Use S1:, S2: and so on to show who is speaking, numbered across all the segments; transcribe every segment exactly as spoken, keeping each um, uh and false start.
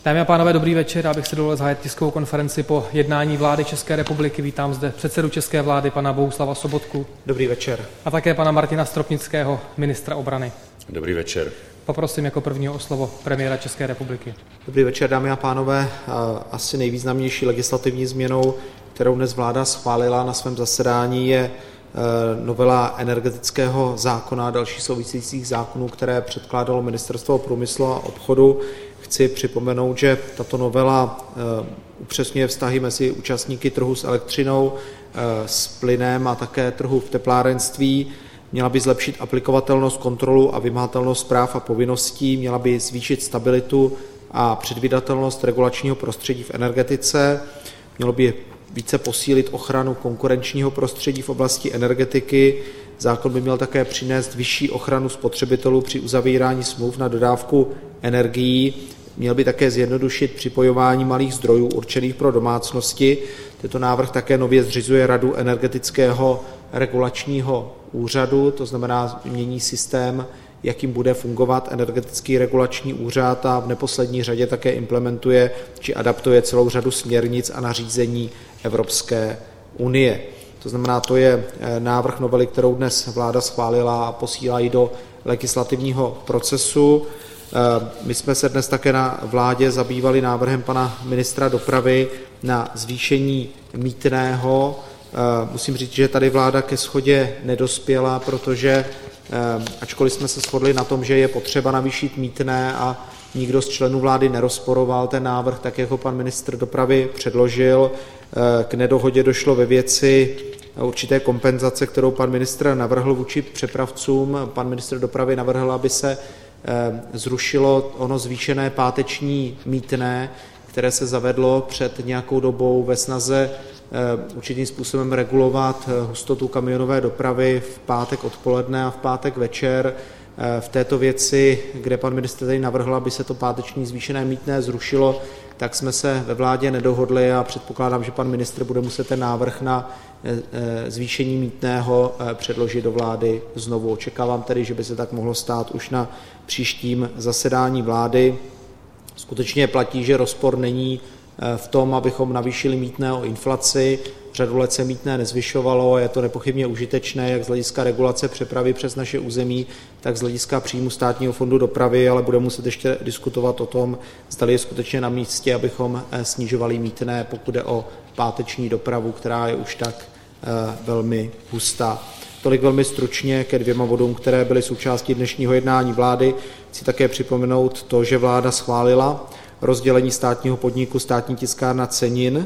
S1: Dámy a pánové, dobrý večer. Já bych si dovolil zahájit tiskovou konferenci po jednání vlády České republiky. Vítám zde předsedu české vlády, pana Bohuslava Sobotku.
S2: Dobrý večer.
S1: A také pana Martina Stropnického, ministra obrany.
S3: Dobrý večer.
S1: Poprosím jako prvního o slovo premiéra České republiky.
S2: Dobrý večer, dámy a pánové. Asi nejvýznamnější legislativní změnou, kterou dnes vláda schválila na svém zasedání, je novela energetického zákona a dalších souvisejících zákonů, které předkládalo Ministerstvo průmyslu a obchodu. Chci připomenout, že tato novela upřesňuje vztahy mezi účastníky trhu s elektřinou, s plynem a také trhu v teplárenství. Měla by zlepšit aplikovatelnost, kontrolu a vymahatelnost práv a povinností, měla by zvýšit stabilitu a předvídatelnost regulačního prostředí v energetice, mělo by více posílit ochranu konkurenčního prostředí v oblasti energetiky. Zákon by měl také přinést vyšší ochranu spotřebitelů při uzavírání smluv na dodávku energií. Měl by také zjednodušit připojování malých zdrojů určených pro domácnosti. Tento návrh také nově zřizuje Radu energetického regulačního úřadu, to znamená mění systém, jakým bude fungovat energetický regulační úřad, a v neposlední řadě také implementuje či adaptuje celou řadu směrnic a nařízení Evropské unie. To znamená, to je návrh novely, kterou dnes vláda schválila a posílá ji do legislativního procesu. My jsme se dnes také na vládě zabývali návrhem pana ministra dopravy na zvýšení mýtného. Musím říct, že tady vláda ke shodě nedospěla, protože ačkoliv jsme se shodli na tom, že je potřeba navýšit mýtné a nikdo z členů vlády nerozporoval ten návrh, tak jako pan ministr dopravy předložil, k nedohodě došlo ve věci určité kompenzace, kterou pan ministr navrhl vůči přepravcům. Pan ministr dopravy navrhl, aby se zrušilo ono zvýšené páteční mýtné, které se zavedlo před nějakou dobou ve snaze určitým způsobem regulovat hustotu kamionové dopravy v pátek odpoledne a v pátek večer. V této věci, kde pan ministr tady navrhl, aby se to páteční zvýšené mýtné zrušilo, tak jsme se ve vládě nedohodli a předpokládám, že pan ministr bude muset ten návrh na zvýšení mýtného předložit do vlády znovu. Očekávám tedy, že by se tak mohlo stát už na příštím zasedání vlády. Skutečně platí, že rozpor není v tom, abychom navýšili mýtné o inflaci. Řadu let se mýtné nezvyšovalo, je to nepochybně užitečné jak z hlediska regulace přepravy přes naše území, tak z hlediska příjmu Státního fondu dopravy, ale budeme muset ještě diskutovat o tom, zda je skutečně na místě, abychom snižovali mýtné, pokud jde o páteční dopravu, která je už tak velmi hustá. Tolik velmi stručně ke dvěma bodům, které byly součástí dnešního jednání vlády. Chci také připomenout to, že vláda schválila rozdělení státního podniku Státní tiskárna cenin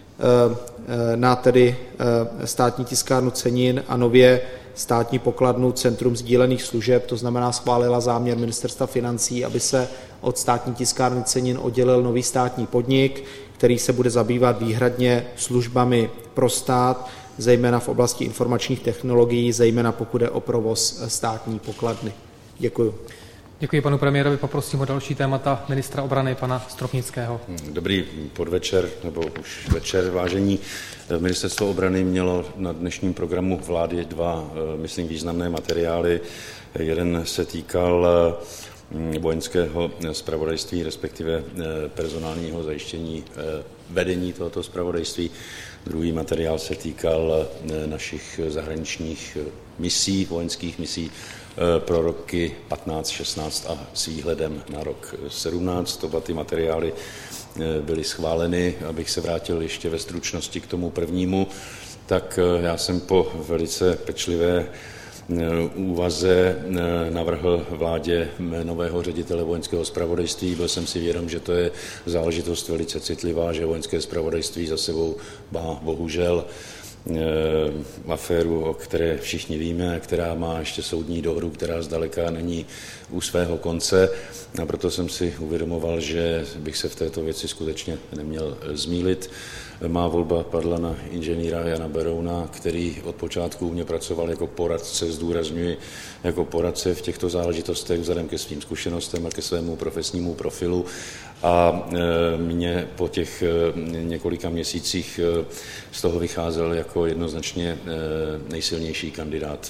S2: na tedy Státní tiskárnu cenin a nově Státní pokladnu Centrum sdílených služeb, to znamená schválila záměr Ministerstva financí, aby se od Státní tiskárny cenin oddělil nový státní podnik, který se bude zabývat výhradně službami pro stát, zejména v oblasti informačních technologií, zejména pokud jde o provoz státní pokladny. Děkuji.
S1: Děkuji panu premiérovi, poprosím o další témata ministra obrany, pana Stropnického.
S3: Dobrý podvečer, nebo už večer, vážení. Ministerstvo obrany mělo na dnešním programu vlády dva, myslím, významné materiály. Jeden se týkal vojenského zpravodajství, respektive personálního zajištění vedení tohoto zpravodajství. Druhý materiál se týkal našich zahraničních misí, vojenských misí pro roky patnáct šestnáct a s výhledem na rok sedmnáct. Oba ty materiály byly schváleny. Abych se vrátil ještě ve stručnosti k tomu prvnímu, tak já jsem po velice pečlivé úvaze navrhl vládě nového ředitele vojenského zpravodajství. Byl jsem si vědom, že to je záležitost velice citlivá, že vojenské zpravodajství za sebou má bohužel aféru, o které všichni víme, která má ještě soudní dohru, která zdaleka není u svého konce. A proto jsem si uvědomoval, že bych se v této věci skutečně neměl zmýlit. Má volba padla na inženýra Jana Berouna, který od počátku u mě pracoval jako poradce, zdůrazňuji, jako poradce v těchto záležitostech vzhledem ke svým zkušenostem a ke svému profesnímu profilu. A mě po těch několika měsících z toho vycházel jako jednoznačně nejsilnější kandidát.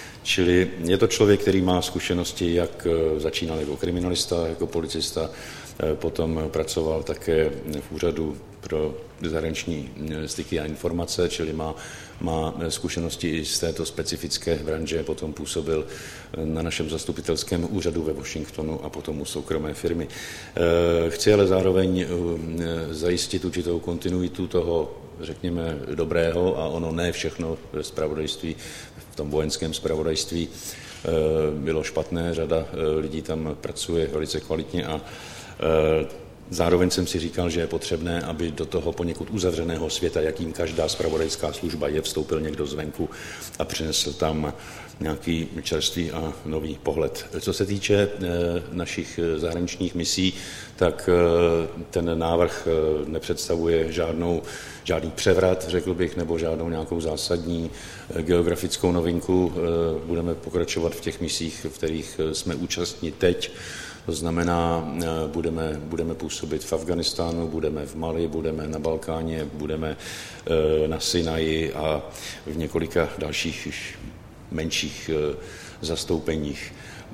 S3: Čili je to člověk, který má zkušenosti, jak začínal jako kriminalista, jako policista, potom pracoval také v úřadu pro zahraniční styky a informace, čili má, má zkušenosti i z této specifické branže, potom působil na našem zastupitelském úřadu ve Washingtonu a potom u soukromé firmy. Chci ale zároveň zajistit určitou kontinuitu toho, řekněme, dobrého, a ono ne všechno v zpravodajství, v tom vojenském zpravodajství bylo špatné, řada lidí tam pracuje velice kvalitně a zároveň jsem si říkal, že je potřebné, aby do toho poněkud uzavřeného světa, jakým každá zpravodajská služba je, vstoupil někdo zvenku a přinesl tam nějaký čerstvý a nový pohled. Co se týče našich zahraničních misí, tak ten návrh nepředstavuje žádnou, žádný převrat, řekl bych, nebo žádnou nějakou zásadní geografickou novinku. Budeme pokračovat v těch misích, v kterých jsme účastní teď. To znamená, budeme, budeme působit v Afghánistánu, budeme v Mali, budeme na Balkáně, budeme na Sinaji a v několika dalších menších zastoupeních.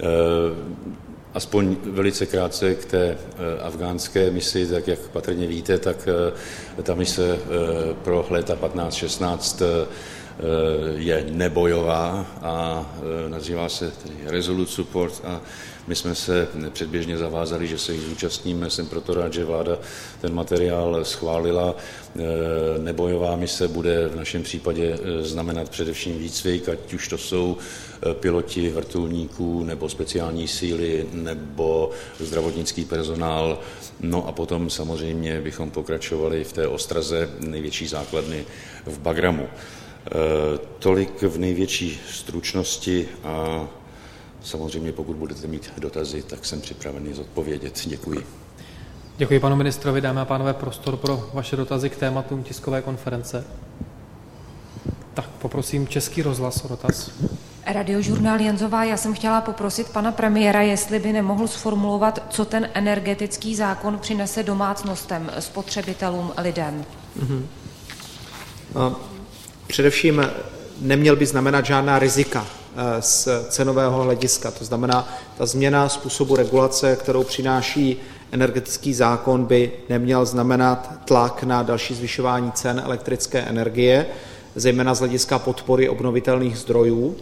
S3: Aspoň velice krátce k té afgánské misi, tak jak patrně víte, tak ta mise pro léta patnáct šestnáct je nebojová a nazývá se tedy Resolute Support a my jsme se předběžně zavázali, že se jich zúčastníme. Jsem proto rád, že vláda ten materiál schválila. Nebojová mise bude v našem případě znamenat především výcvik, ať už to jsou piloti vrtulníků nebo speciální síly nebo zdravotnický personál. No a potom samozřejmě bychom pokračovali v té ostraze největší základny v Bagramu. Tolik v největší stručnosti a samozřejmě pokud budete mít dotazy, tak jsem připravený zodpovědět. Děkuji.
S1: Děkuji panu ministrovi. Dámy a pánové, prostor pro vaše dotazy k tématům tiskové konference. Tak poprosím Český rozhlas o dotaz.
S4: Radiožurnál Jenzová, já jsem chtěla poprosit pana premiéra, jestli by nemohl sformulovat, co ten energetický zákon přinese domácnostem, spotřebitelům, lidem.
S2: Mm-hmm. No, především neměl by znamenat žádná rizika z cenového hlediska. To znamená, ta změna způsobu regulace, kterou přináší energetický zákon, by neměl znamenat tlak na další zvyšování cen elektrické energie, zejména z hlediska podpory obnovitelných zdrojů.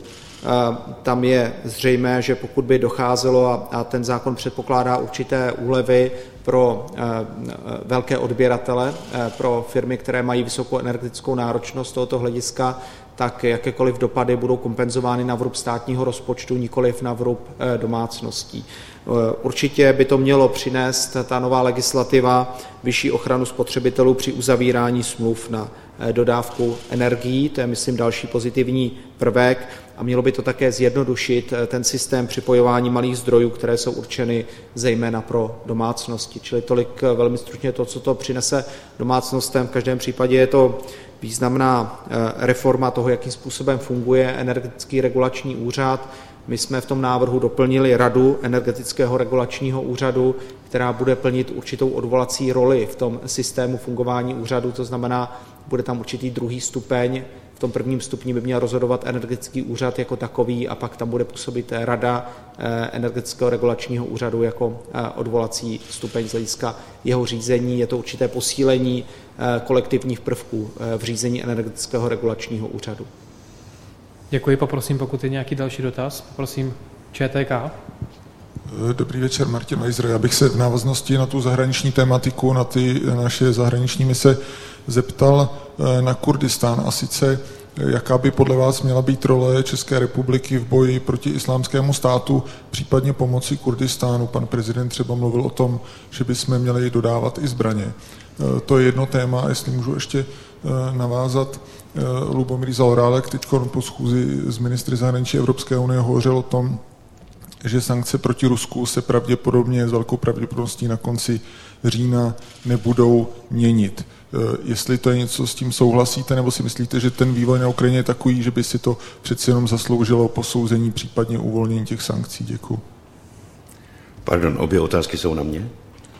S2: Tam je zřejmé, že pokud by docházelo, a ten zákon předpokládá určité úlevy pro velké odběratele, pro firmy, které mají vysokou energetickou náročnost z tohoto hlediska, tak jakékoliv dopady budou kompenzovány na vrub státního rozpočtu, nikoliv na vrub domácností. Určitě by to mělo přinést ta nová legislativa vyšší ochranu spotřebitelů při uzavírání smluv na dodávku energií, to je, myslím, další pozitivní prvek, a mělo by to také zjednodušit ten systém připojování malých zdrojů, které jsou určeny zejména pro domácnosti. Čili tolik velmi stručně to, co to přinese domácnostem. V každém případě je to významná reforma toho, jakým způsobem funguje energetický regulační úřad. My jsme v tom návrhu doplnili radu energetického regulačního úřadu, která bude plnit určitou odvolací roli v tom systému fungování úřadu, to znamená, bude tam určitý druhý stupeň. V tom prvním stupni by měl rozhodovat energetický úřad jako takový a pak tam bude působit rada energetického regulačního úřadu jako odvolací stupeň z hlediska jeho řízení. Je to určité posílení kolektivních prvků v řízení energetického regulačního úřadu.
S1: Děkuji, poprosím, pokud je nějaký další dotaz, poprosím ČTK.
S5: Dobrý večer, Martin Weiser. Já bych se v návaznosti na tu zahraniční tematiku, na ty naše zahraniční mise zeptal na Kurdistán, a sice jaká by podle vás měla být role České republiky v boji proti islámskému státu, případně pomoci Kurdistánu. Pan prezident třeba mluvil o tom, že bychom měli dodávat i zbraně. To je jedno téma, jestli můžu ještě navázat. Lubomír Zaorálek teď po schůzi s ministry zahraničí Evropské unie hovořil o tom, že sankce proti Rusku se pravděpodobně s velkou pravděpodobností na konci října nebudou měnit. Jestli to je něco, s tím souhlasíte, nebo si myslíte, že ten vývoj na Ukrajině je takový, že by si to přeci jenom zasloužilo posouzení, případně uvolnění těch sankcí? Děkuji.
S3: Pardon, obě otázky jsou na mě?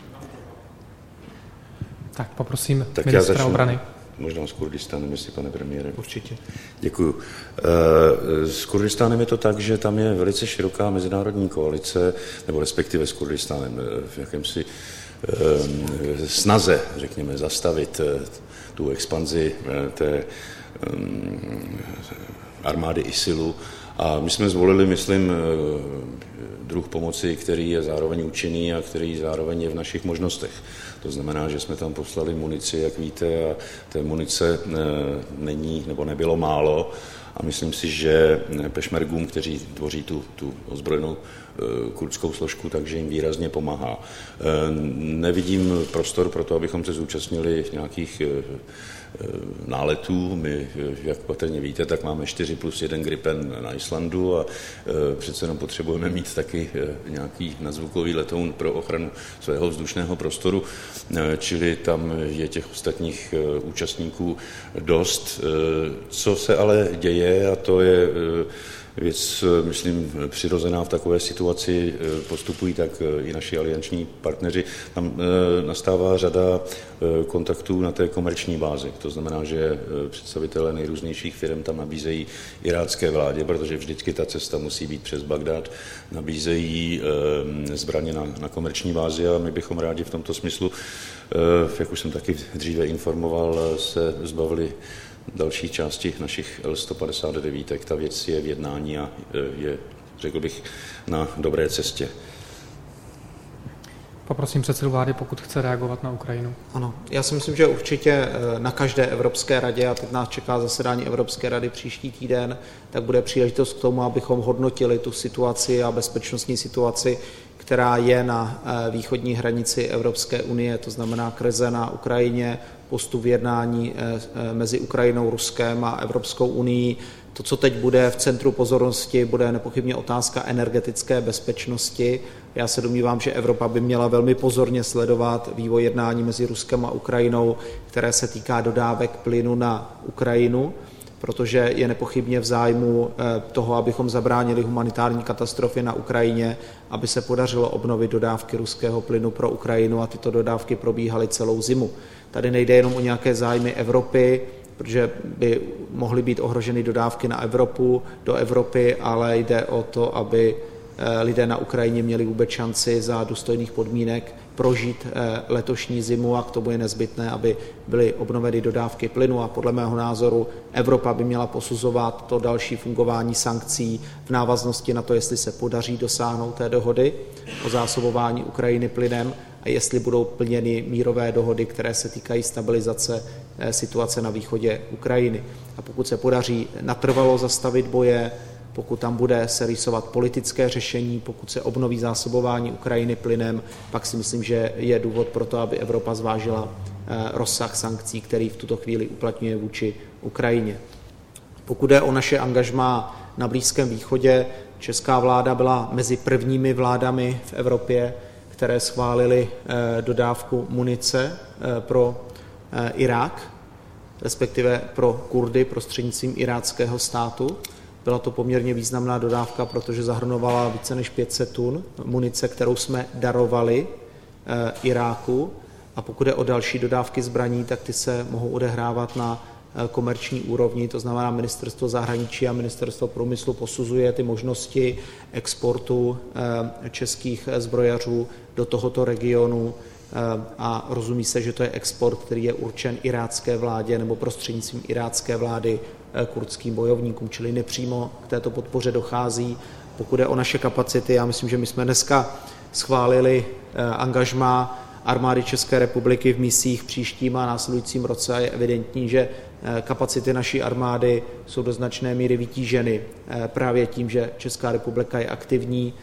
S1: Tak poprosím
S3: tak
S1: ministra obrany.
S3: Možná s Kurdistánem, jestli, pane premiére.
S2: Určitě.
S3: Děkuju. S Kurdistánem je to tak, že tam je velice široká mezinárodní koalice, nebo respektive s Kurdistánem v jakémsi snaze, řekněme, zastavit tu expanzi té armády ISILu. A my jsme zvolili, myslím, druh pomoci, který je zároveň účinný a který zároveň je v našich možnostech. To znamená, že jsme tam poslali munici, jak víte, a té munice není nebo nebylo málo. A myslím si, že pešmergům, kteří tvoří tu, tu ozbrojenou kurdskou složku, takže jim výrazně pomáhá. Nevidím prostor pro to, abychom se zúčastnili nějakých náletů. My, jak patrně víte, tak máme čtyři plus jeden Gripen na Islandu a přece jenom potřebujeme mít taky nějaký nadzvukový letoun pro ochranu svého vzdušného prostoru, čili tam je těch ostatních účastníků dost. Co se ale děje, a to je věc, myslím, přirozená v takové situaci, postupují tak i naši alianční partneři. Tam nastává řada kontaktů na té komerční bázi. To znamená, že představitelé nejrůznějších firm tam nabízejí irácké vládě, protože vždycky ta cesta musí být přes Bagdád, nabízejí zbraně na, na komerční bázi a my bychom rádi v tomto smyslu, jak už jsem taky dříve informoval, se zbavili další části našich L sto padesát devět. Ta věc je v jednání a je, řekl bych, na dobré cestě.
S1: Poprosím předsedu vlády, pokud chce reagovat na Ukrajinu.
S2: Ano, já si myslím, že určitě na každé Evropské radě, a teď nás čeká zasedání Evropské rady příští týden, tak bude příležitost k tomu, abychom hodnotili tu situaci a bezpečnostní situaci, která je na východní hranici Evropské unie, to znamená krize na Ukrajině, postup v jednání mezi Ukrajinou, Ruskem a Evropskou unií. To, co teď bude v centru pozornosti, bude nepochybně otázka energetické bezpečnosti. Já se domnívám, že Evropa by měla velmi pozorně sledovat vývoj jednání mezi Ruskem a Ukrajinou, které se týká dodávek plynu na Ukrajinu, protože je nepochybně v zájmu toho, abychom zabránili humanitární katastrofy na Ukrajině, aby se podařilo obnovit dodávky ruského plynu pro Ukrajinu a tyto dodávky probíhaly celou zimu. Tady nejde jenom o nějaké zájmy Evropy, protože by mohly být ohroženy dodávky na Evropu, do Evropy, ale jde o to, aby lidé na Ukrajině měli vůbec šanci za důstojných podmínek prožít letošní zimu a k tomu je nezbytné, aby byly obnoveny dodávky plynu a podle mého názoru Evropa by měla posuzovat to další fungování sankcí v návaznosti na to, jestli se podaří dosáhnout té dohody o zásobování Ukrajiny plynem a jestli budou plněny mírové dohody, které se týkají stabilizace situace na východě Ukrajiny. A pokud se podaří natrvalo zastavit boje, pokud tam bude se rýsovat politické řešení, pokud se obnoví zásobování Ukrajiny plynem, pak si myslím, že je důvod pro to, aby Evropa zvážila rozsah sankcí, který v tuto chvíli uplatňuje vůči Ukrajině. Pokud jde o naše angažmá na Blízkém východě, česká vláda byla mezi prvními vládami v Evropě, které schválily dodávku munice pro Irák, respektive pro Kurdy prostřednictvím iráckého státu. Byla to poměrně významná dodávka, protože zahrnovala více než pět set tun munice, kterou jsme darovali Iráku. A pokud je o další dodávky zbraní, tak ty se mohou odehrávat na komerční úrovni, to znamená Ministerstvo zahraničí a Ministerstvo průmyslu posuzuje ty možnosti exportu českých zbrojařů do tohoto regionu a rozumí se, že to je export, který je určen irácké vládě nebo prostřednictvím irácké vlády kurdským bojovníkům, čili nepřímo k této podpoře dochází. Pokud je o naše kapacity, já myslím, že my jsme dneska schválili angažmá armády České republiky v misích v příštím a následujícím roce a je evidentní, že kapacity naší armády jsou do značné míry vytíženy právě tím, že Česká republika je aktivní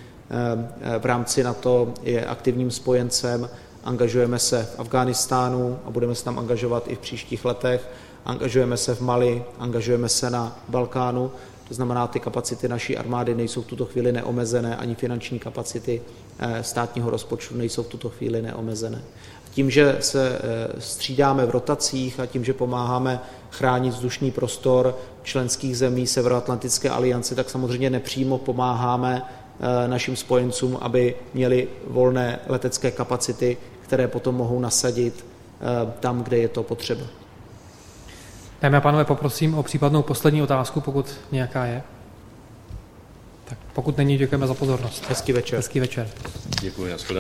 S2: v rámci NATO, je aktivním spojencem, angažujeme se v Afghánistánu a budeme se tam angažovat i v příštích letech, angažujeme se v Mali, angažujeme se na Balkánu, to znamená, ty kapacity naší armády nejsou v tuto chvíli neomezené, ani finanční kapacity státního rozpočtu nejsou v tuto chvíli neomezené. Tím, že se střídáme v rotacích a tím, že pomáháme chránit vzdušný prostor členských zemí Severoatlantické aliance, tak samozřejmě nepřímo pomáháme našim spojencům, aby měli volné letecké kapacity, které potom mohou nasadit tam, kde je to potřeba.
S1: Dámy a pánové, poprosím o případnou poslední otázku, pokud nějaká je. Tak pokud není, děkujeme za pozornost.
S2: Hezký večer.
S1: Hezký večer.
S3: Děkuji.